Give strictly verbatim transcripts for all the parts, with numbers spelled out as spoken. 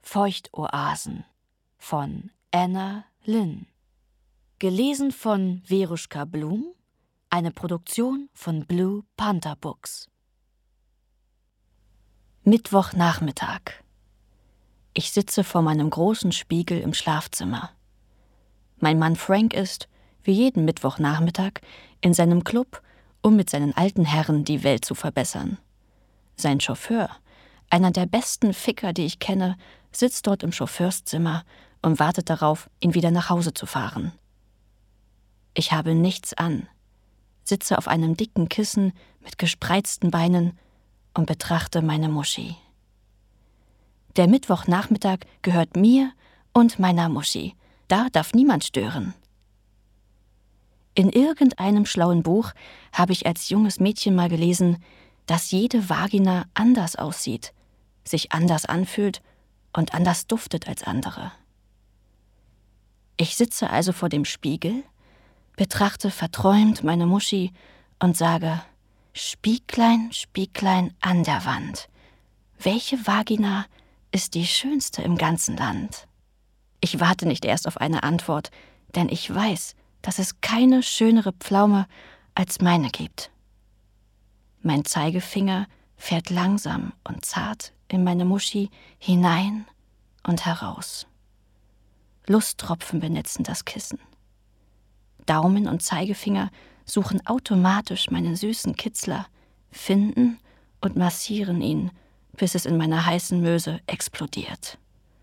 Feuchtoasen von Anna Lynn. Gelesen von Veruschka Blum, eine Produktion von Blue Panther Books. Mittwochnachmittag. Ich sitze vor meinem großen Spiegel im Schlafzimmer. Mein Mann Frank ist, wie jeden Mittwochnachmittag, in seinem Club, um mit seinen alten Herren die Welt zu verbessern. Sein Chauffeur, einer der besten Ficker, die ich kenne, sitzt dort im Chauffeurszimmer und wartet darauf, ihn wieder nach Hause zu fahren. Ich habe nichts an, sitze auf einem dicken Kissen mit gespreizten Beinen und betrachte meine Muschi. Der Mittwochnachmittag gehört mir und meiner Muschi. Da darf niemand stören. In irgendeinem schlauen Buch habe ich als junges Mädchen mal gelesen, dass jede Vagina anders aussieht, sich anders anfühlt und anders duftet als andere. Ich sitze also vor dem Spiegel, betrachte verträumt meine Muschi und sage: Spieglein, Spieglein an der Wand, welche Vagina ist die schönste im ganzen Land? Ich warte nicht erst auf eine Antwort, denn ich weiß, dass es keine schönere Pflaume als meine gibt. Mein Zeigefinger fährt langsam und zart in meine Muschi hinein und heraus. Lusttropfen benetzen das Kissen. Daumen und Zeigefinger suchen automatisch meinen süßen Kitzler, finden und massieren ihn, bis es in meiner heißen Möse explodiert.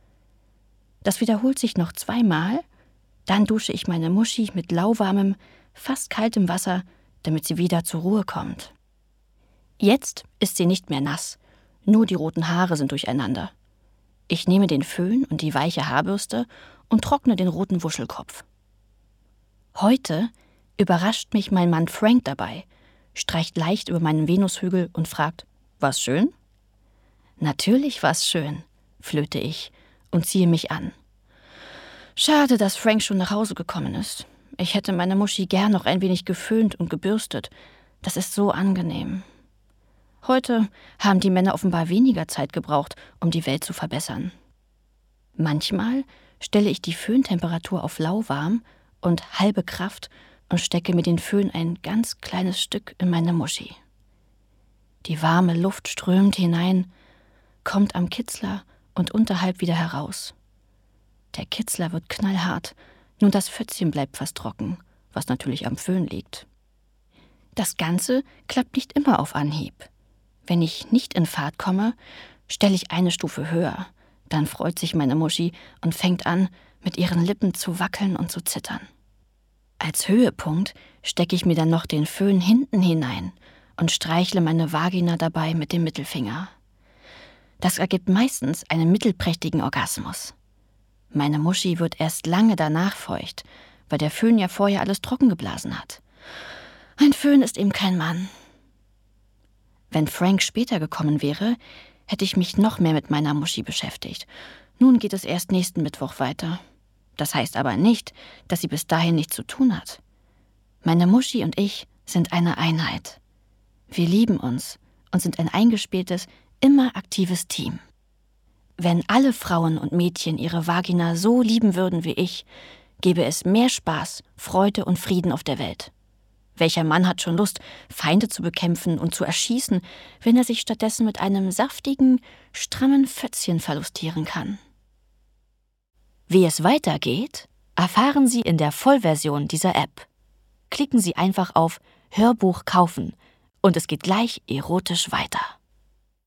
Das wiederholt sich noch zweimal, dann dusche ich meine Muschi mit lauwarmem, fast kaltem Wasser, damit sie wieder zur Ruhe kommt. Jetzt ist sie nicht mehr nass, nur die roten Haare sind durcheinander. Ich nehme den Föhn und die weiche Haarbürste und trockne den roten Wuschelkopf. Heute überrascht mich mein Mann Frank dabei, streicht leicht über meinen Venushügel und fragt: Was schön? Natürlich war's schön, flöte ich und ziehe mich an. Schade, dass Frank schon nach Hause gekommen ist. Ich hätte meine Muschi gern noch ein wenig geföhnt und gebürstet. Das ist so angenehm. Heute haben die Männer offenbar weniger Zeit gebraucht, um die Welt zu verbessern. Manchmal stelle ich die Föhntemperatur auf lauwarm und halbe Kraft und stecke mit den Föhn ein ganz kleines Stück in meine Muschi. Die warme Luft strömt hinein, kommt am Kitzler und unterhalb wieder heraus. Der Kitzler wird knallhart, nur das Fötzchen bleibt fast trocken, was natürlich am Föhn liegt. Das Ganze klappt nicht immer auf Anhieb. Wenn ich nicht in Fahrt komme, stelle ich eine Stufe höher. Dann freut sich meine Muschi und fängt an, mit ihren Lippen zu wackeln und zu zittern. Als Höhepunkt stecke ich mir dann noch den Föhn hinten hinein und streichle meine Vagina dabei mit dem Mittelfinger. Das ergibt meistens einen mittelprächtigen Orgasmus. Meine Muschi wird erst lange danach feucht, weil der Föhn ja vorher alles trocken geblasen hat. Ein Föhn ist eben kein Mann. Wenn Frank später gekommen wäre, hätte ich mich noch mehr mit meiner Muschi beschäftigt. Nun geht es erst nächsten Mittwoch weiter. Das heißt aber nicht, dass sie bis dahin nichts zu tun hat. Meine Muschi und ich sind eine Einheit. Wir lieben uns und sind ein eingespieltes, immer aktives Team. Wenn alle Frauen und Mädchen ihre Vagina so lieben würden wie ich, gäbe es mehr Spaß, Freude und Frieden auf der Welt. Welcher Mann hat schon Lust, Feinde zu bekämpfen und zu erschießen, wenn er sich stattdessen mit einem saftigen, strammen Fötzchen verlustieren kann? Wie es weitergeht, erfahren Sie in der Vollversion dieser App. Klicken Sie einfach auf Hörbuch kaufen und es geht gleich erotisch weiter.